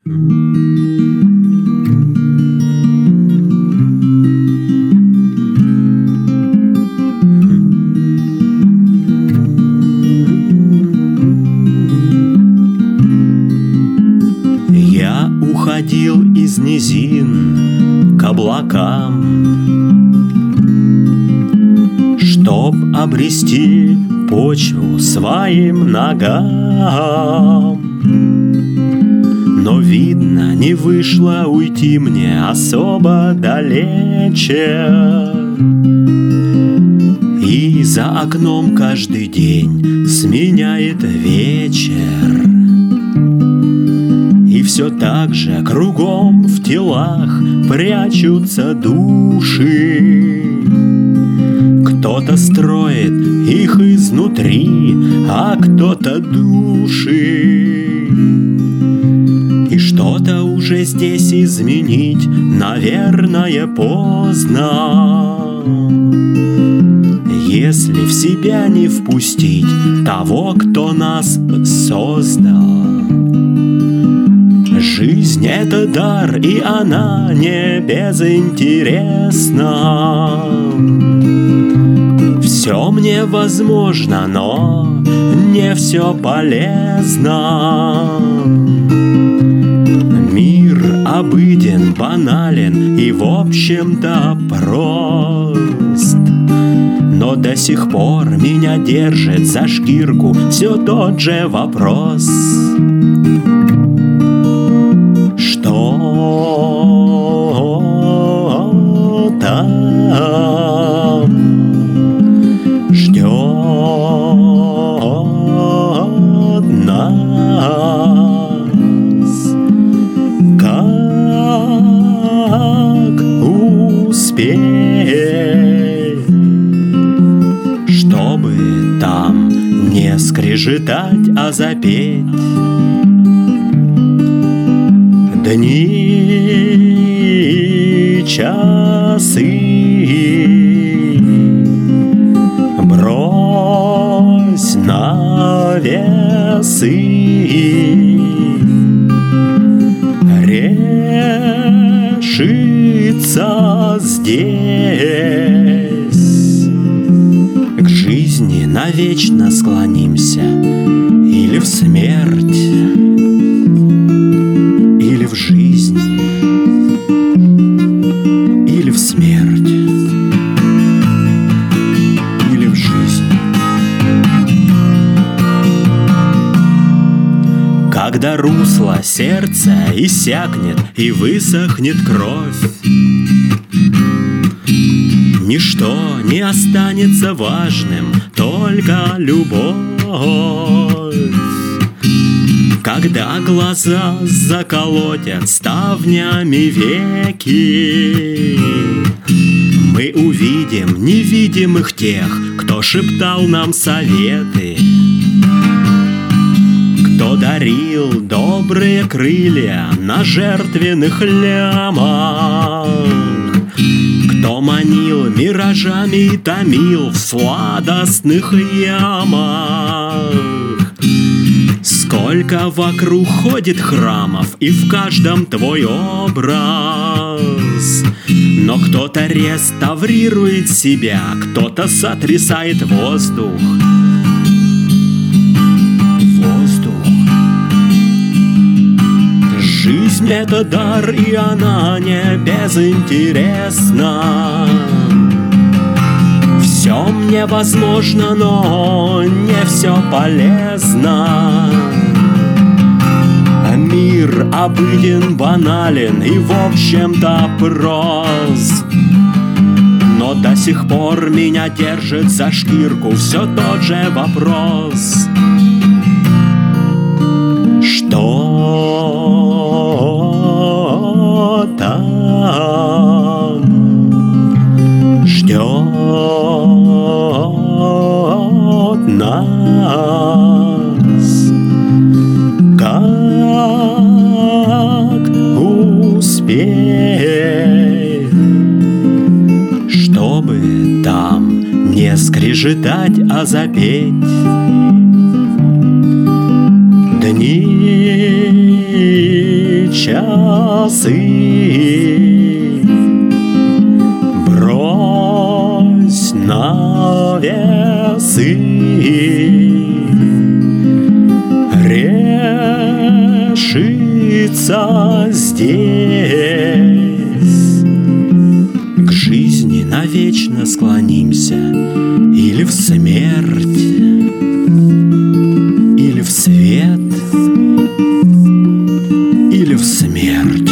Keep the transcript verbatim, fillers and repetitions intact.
Я уходил из низин к облакам, чтоб обрести почву своим ногам. Но, видно, не вышло уйти мне особо далече, и за окном каждый день сменяет вечер. И все так же кругом в телах прячутся души. Кто-то строит их изнутри, а кто-то души. И что-то уже здесь изменить, наверное, поздно, если в себя не впустить того, кто нас создал. Жизнь — это дар, и она не безинтересна. Все мне возможно, но не все полезно. Мир обыден, банален и, в общем-то, прост. Но до сих пор меня держит за шкирку все тот же вопрос. Что там ждет нас? Как успеть, чтобы там не скрежетать, а запеть? Дни, часы брось на весы, решится здесь. К жизни навечно склонимся или в смерть, или в жизнь, или в смерть, или в жизнь. Когда русло сердца иссякнет и высохнет кровь, ничто не останется важным, только любовь. Когда глаза заколотят ставнями веки, мы увидим невидимых тех, кто шептал нам советы, кто дарил добрые крылья на жертвенных лямах, кто манил миражами и томил в сладостных ямах. Сколько вокруг ходит храмов, и в каждом твой образ. Но кто-то реставрирует себя, кто-то сотрясает воздух. Воздух. Жизнь — это дар, и она не безинтересна. Все мне возможно, но не все полезно. Мир обыден, банален и, в общем-то, прост. Но до сих пор меня держит за шкирку все тот же вопрос. Что там ждет нас? Как успеть, чтобы там не скрежетать, а запеть? Дни, часы. Брось на весы решиться здесь. К жизни навечно склонимся, или в смерть, или в свет, или в смерть.